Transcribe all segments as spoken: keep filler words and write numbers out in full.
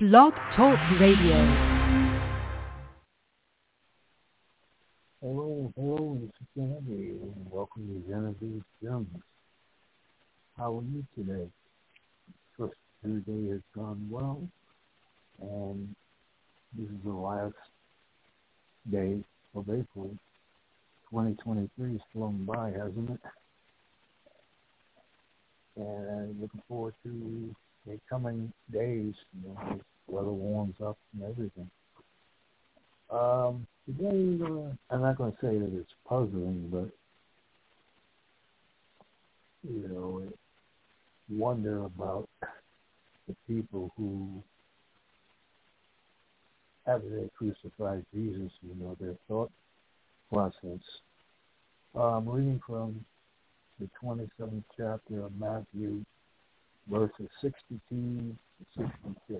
Blog Talk Radio. Hello, hello, this is Genevieve, and welcome to Genevieve Jones. How are you today? First Tuesday has gone well, and this is the last day of April. twenty twenty-three has flown by, hasn't it? And I'm looking forward to the coming days, you know, as weather warms up and everything. Um, today, uh, I'm not going to say that it's puzzling, but, you know, wonder about the people who, after they crucified Jesus, you know, their thought process. Uh, I'm reading from the twenty-seventh chapter of Matthew, verses sixty-two to sixty-six.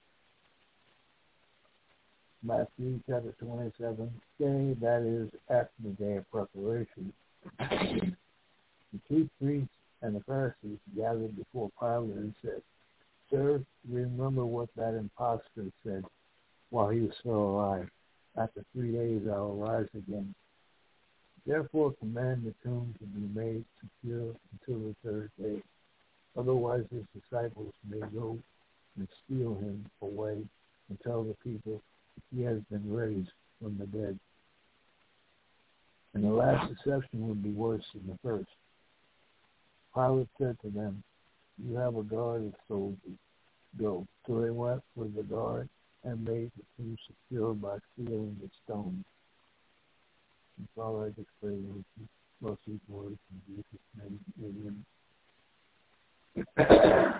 Matthew chapter twenty-seven, day, that is, after the day of preparation. The chief priests and the Pharisees gathered before Pilate and said, "Sir, remember what that impostor said while he was still alive. After three days I will rise again. Therefore command the tomb to be made secure until the third day. Otherwise his disciples may go and steal him away and tell the people he has been raised from the dead. And the last deception would be worse than the first." Pilate said to them, "You have a guard of soldiers. Go." So they went with the guard and made the tomb secure by sealing the stone. And Father, I just pray that you bless these words in Jesus' name. Amen.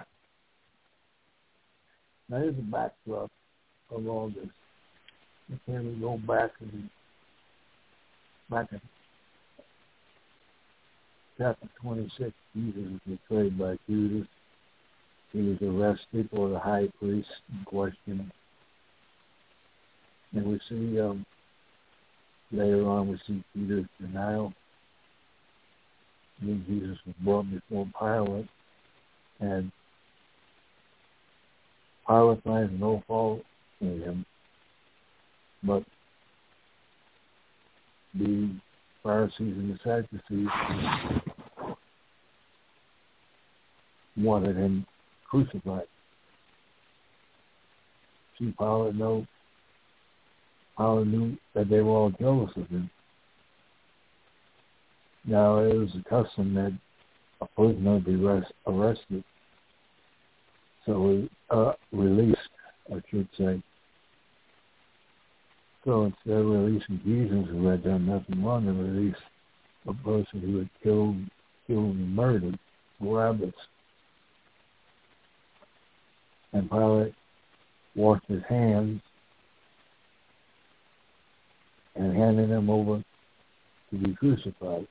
Now here's the backdrop of all this. Can we go back and back in chapter twenty-six? Jesus was betrayed by Judas. He was arrested for the high priest in question. And we see um, later on we see Peter's denial. Then Jesus was brought before Pilate, and Pilate finds no fault in him. But the Pharisees and the Sadducees wanted him crucified. See, Pilate knew, Pilate knew that they were all jealous of him. Now, it was a custom that a prisoner be rest, arrested, so uh, released, I should say. So instead of releasing Jesus, who had done nothing wrong, they released a person who had killed, killed and murdered Barabbas. And Pilate washed his hands and handed him over to be crucified.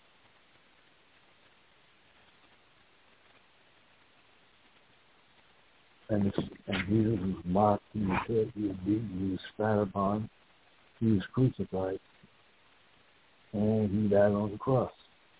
And, and Jesus was mocked, he was hit, he was beaten, he was spat upon. He was crucified, and he died on the cross.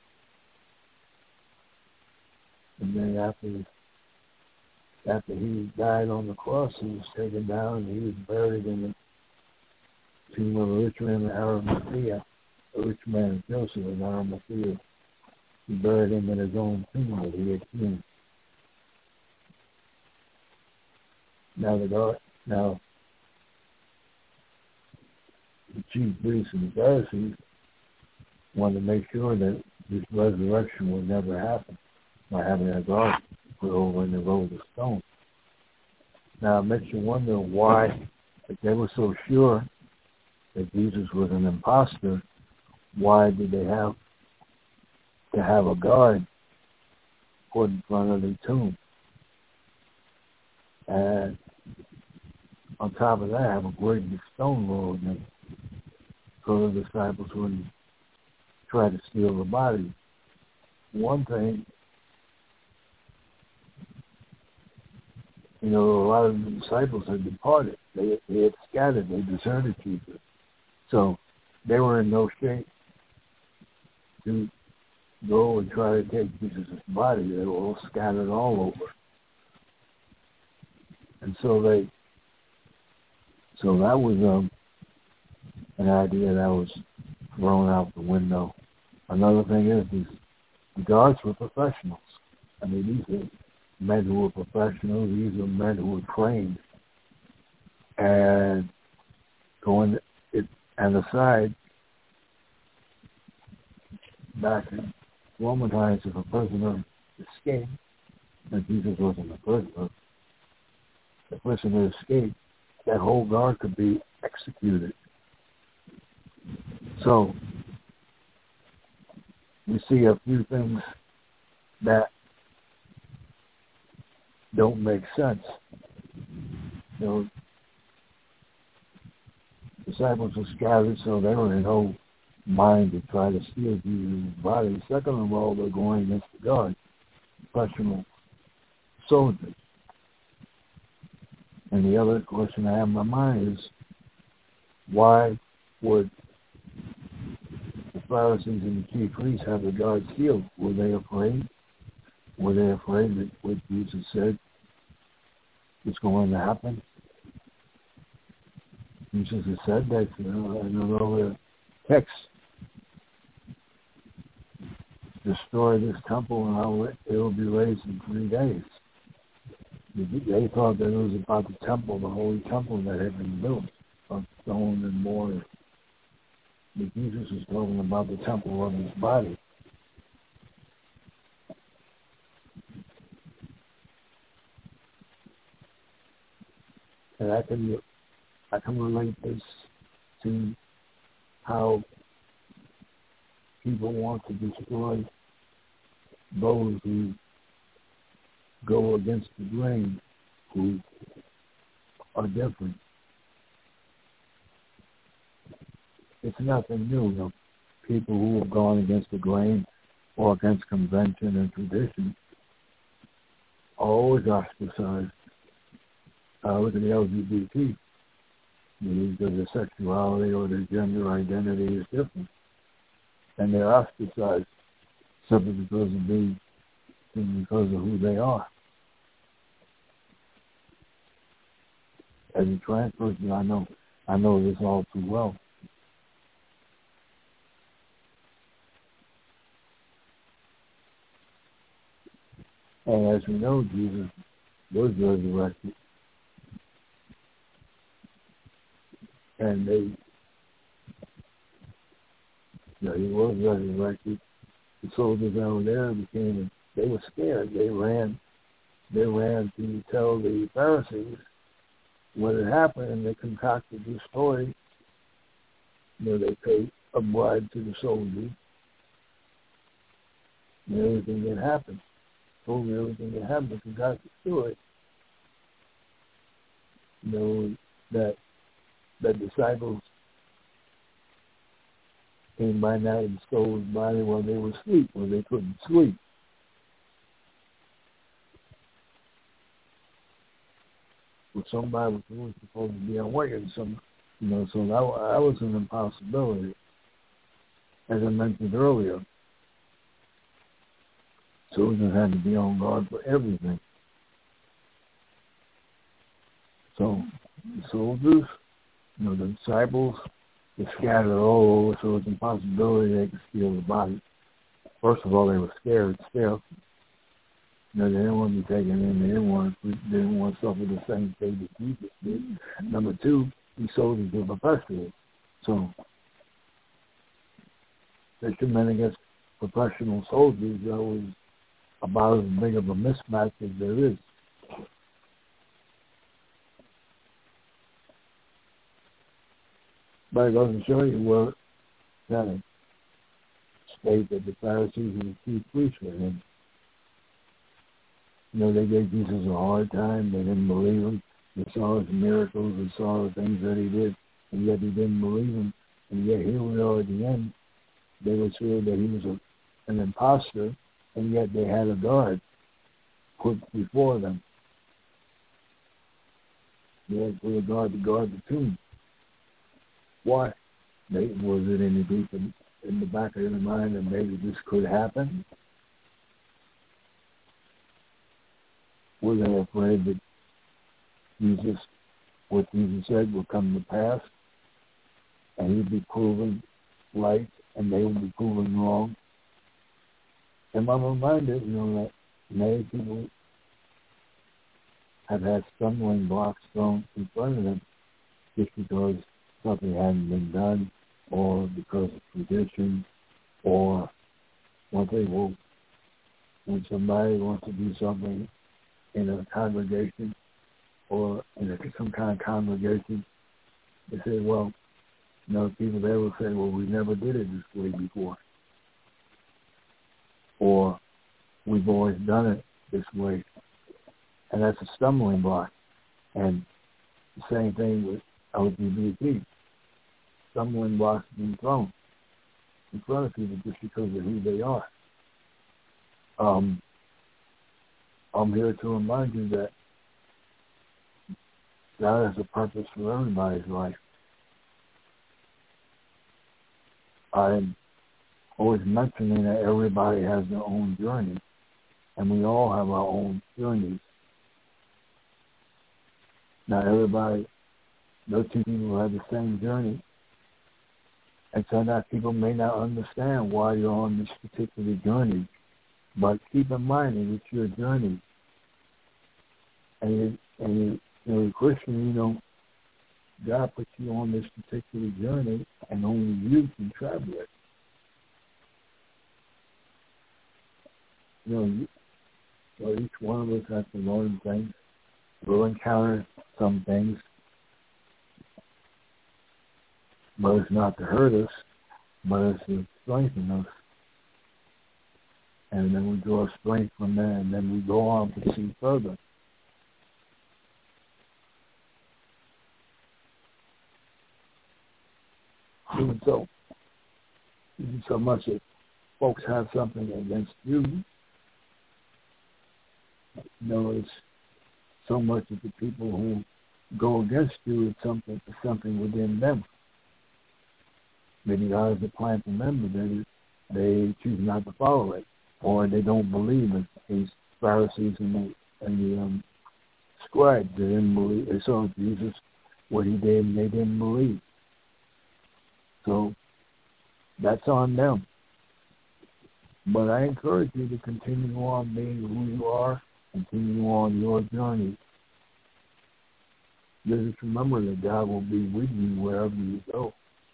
And then after, after he died on the cross, he was taken down and he was buried in the tomb of a rich man in Arimathea, a rich man, Joseph in Arimathea. He buried him in his own tomb that he had hewn. Now the God, now. The chief priests and the Pharisees wanted to make sure that this resurrection would never happen by having a guard put over in the road of stone. Now, it makes you wonder why, if they were so sure that Jesus was an imposter, why did they have to have a guard put in front of the tomb? And on top of that, have a great big stone rolled in, so the disciples wouldn't try to steal the body. One thing, you know, a lot of the disciples had departed. They, they had scattered. They deserted Jesus. So they were in no shape to go and try to take Jesus' body. They were all scattered all over. And so they So that was um, an idea that was thrown out the window. Another thing is, these the guards were professionals. I mean, these are men who were professionals. These are men who were trained. And going it and aside, back in Roman times, if a prisoner escaped, and Jesus wasn't a prisoner, the prisoner escaped, that whole guard could be executed. So we see a few things that don't make sense. You know, disciples were scattered, so they were in no mind to try to steal Jesus' body. Second of all, they're going against the guard, professional soldiers. And the other question I have in my mind is, why would the Pharisees and the chief priests have the guards healed? Were they afraid? Were they afraid that what Jesus said was going to happen? Jesus has said that, you know, in another text, destroy this temple and I'll, it will be raised in three days. They thought that it was about the temple, the holy temple that had been built of stone and mortar. But Jesus is talking about the temple of his body. And I can, I can relate this to how people want to destroy those who go against the grain, who are different. It's nothing new. You know, people who have gone against the grain or against convention and tradition are always ostracized. Uh, look at the L G B T. Either their sexuality or their gender identity is different. And they're ostracized simply because of being because of who they are. As a trans person, I know I know this all too well. And as we know, Jesus was resurrected. And they, you know, he was resurrected. The soldiers that were there became, they were scared. They ran, they ran to tell the Pharisees what had happened, and they concocted this story. You know, they paid a bribe to the soldiers, and everything that happened. Told me everything that happened, they concocted the story. You know, that the disciples came by night and stole his body while they were asleep, when they couldn't sleep. Well, somebody was really supposed to be awake, and some, you know, so that, that was an impossibility. As I mentioned earlier, soldiers had to be on guard for everything. So the soldiers, you know, the disciples, were scattered all over, so it's an impossibility they could steal the body. First of all, they were scared still. You know, they didn't want to be taken in. They didn't want to, they didn't want to suffer the same fate that Jesus did. Number two, these soldiers were professionals. So they two men against professional soldiers, that was about as big of a mismatch as there is. But it goes to show you where kind of state that the Pharisees and the chief priests were in. You know, they gave Jesus a hard time. They didn't believe him. They saw his miracles. They saw the things that he did, and yet they didn't believe him. And yet here we are at the end. They were sure that he was a, an imposter, and yet they had a guard put before them. They had put a guard to guard the tomb. Why? They, was it any deep in, in the back of their mind that maybe this could happen? Were they afraid that Jesus what Jesus said will come to pass, and he'll be proven right, and they will be proven wrong. And I'm reminded, you know, that many people have had stumbling blocks thrown in front of them just because something hadn't been done, or because of tradition, or one thing will, when somebody wants to do something in a congregation or in a, some kind of congregation, they say, well, you know, people there will say, well, we never did it this way before. Or we've always done it this way. And that's a stumbling block. And the same thing with L G B T. Stumbling blocks being thrown in front of people just because of who they are. Um, I'm here to remind you that God has a purpose for everybody's life. I'm always mentioning that everybody has their own journey, and we all have our own journeys. Not everybody, no two people have the same journey, and sometimes people may not understand why you're on this particular journey, but keep in mind that it's your journey. And, you, and you, you know, a Christian, you know, God put you on this particular journey, and only you can travel it. You know, you, so each one of us has to learn things. We'll encounter some things, but it's not to hurt us, but it's to strengthen us. And then we draw strength from that, and then we go on to see further. Even so, even so much that folks have something against you, you know, it's so much that the people who go against you, it's something, it's something within them. Maybe God has a plan for them, but they, they choose not to follow it, or they don't believe it. These Pharisees and the, and the um, scribes, they didn't believe. They saw Jesus, what he did, and they didn't believe. So that's on them. But I encourage you to continue on being who you are, continue on your journey. Just remember that God will be with you wherever you go.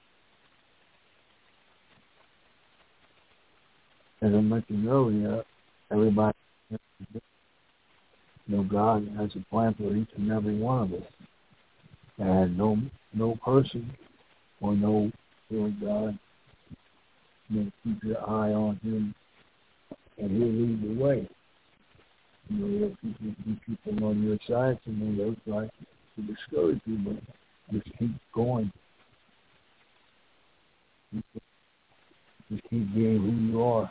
As I mentioned earlier, everybody, you know, God has a plan for each and every one of us. And no no person or no Lord God, you know, keep your eye on him, and he'll lead the way. You know, there'll be people on your side, and they'll try to discourage you, but just keep going. Just keep being who you are.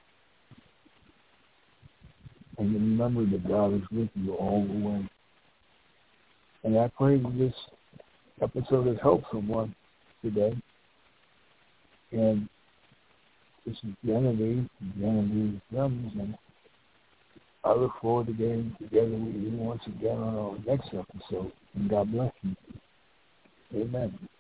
And remember that God is with you all the way. And I pray that this episode has helped someone today. And this is Genevieve, Genevieve Films, and I look forward to getting together with you once again on our next episode. And God bless you. Amen.